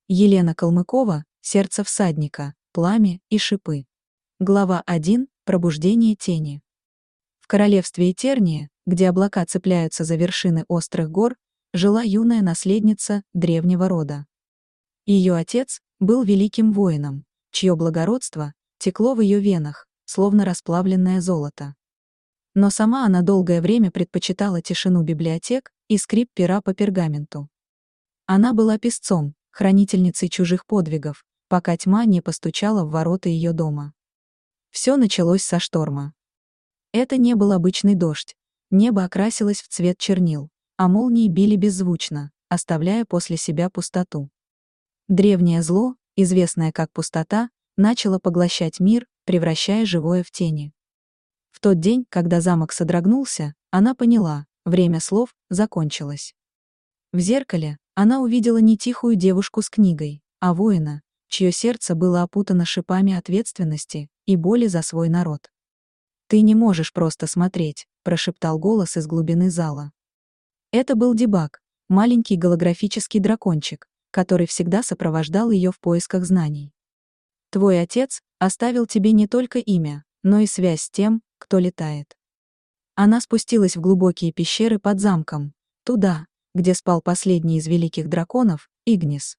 Елена Калмыкова, «Сердце всадника», «Пламя и шипы». Глава 1. Пробуждение тени. В королевстве Этерния, где облака цепляются за вершины острых гор, жила юная наследница древнего рода. Ее отец был великим воином, чье благородство текло в ее венах, словно расплавленное золото. Но сама она долгое время предпочитала тишину библиотек и скрип пера по пергаменту. Она была песцом, хранительницей чужих подвигов, пока тьма не постучала в ворота ее дома. Все началось со шторма. Это не был обычный дождь, небо окрасилось в цвет чернил, а молнии били беззвучно, оставляя после себя пустоту. Древнее зло, известное как пустота, начало поглощать мир, превращая живое в тени. В тот день, когда замок содрогнулся, она поняла, время слов закончилось. В зеркале она увидела не тихую девушку с книгой, а воина, чье сердце было опутано шипами ответственности и боли за свой народ. «Ты не можешь просто смотреть», — прошептал голос из глубины зала. Это был Дебаг, маленький голографический дракончик, который всегда сопровождал ее в поисках знаний. «Твой отец оставил тебе не только имя, но и связь с тем, кто летает». Она спустилась в глубокие пещеры под замком, туда, где спал последний из великих драконов, Игнис.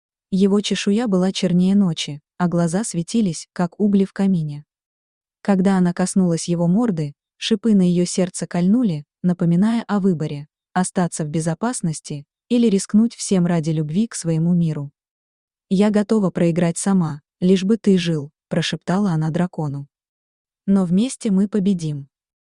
Его чешуя была чернее ночи, а глаза светились, как угли в камине. Когда она коснулась его морды, шипы на ее сердце кольнули, напоминая о выборе — остаться в безопасности или рискнуть всем ради любви к своему миру. «Я готова проиграть сама, лишь бы ты жил», — прошептала она дракону. «Но вместе мы победим».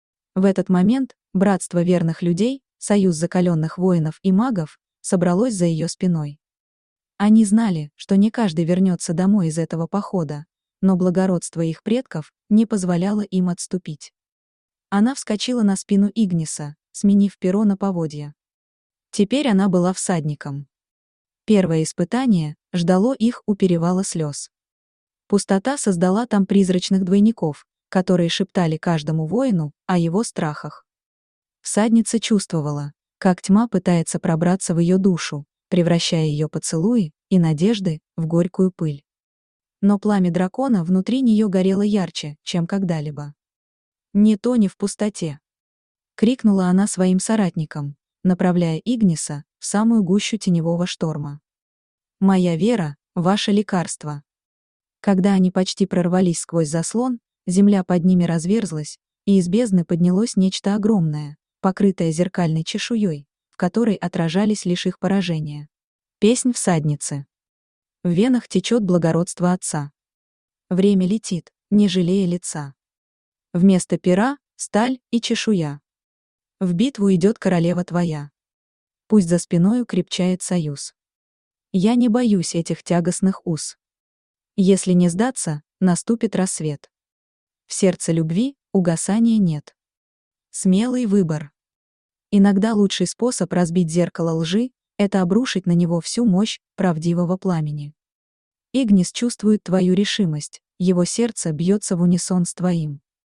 В этот момент братство верных людей, союз закаленных воинов и магов, собралось за ее спиной. Они знали, что не каждый вернется домой из этого похода, но благородство их предков не позволяло им отступить. Она вскочила на спину Игниса, сменив перо на поводья. Теперь она была всадником. Первое испытание ждало их у перевала слез. Пустота создала там призрачных двойников, которые шептали каждому воину о его страхах. Всадница чувствовала, как тьма пытается пробраться в ее душу, превращая ее поцелуи и надежды в горькую пыль. Но пламя дракона внутри нее горело ярче, чем когда-либо. «Не тони в пустоте!» — крикнула она своим соратникам, направляя Игниса в самую гущу теневого шторма. «Моя вера — ваше лекарство». Когда они почти прорвались сквозь заслон, земля под ними разверзлась, и из бездны поднялось нечто огромное, покрытое зеркальной чешуей, в которой отражались лишь их поражения. Песнь всадницы. В венах течет благородство отца. Время летит, не жалея лица. Вместо пера — сталь и чешуя. В битву идет королева твоя. Пусть за спиною крепчает союз. Я не боюсь этих тягостных уз. Если не сдаться, наступит рассвет. В сердце любви угасания нет. Смелый выбор. Иногда лучший способ разбить зеркало лжи — это обрушить на него всю мощь правдивого пламени. Игнис чувствует твою решимость, его сердце бьется в унисон с твоим.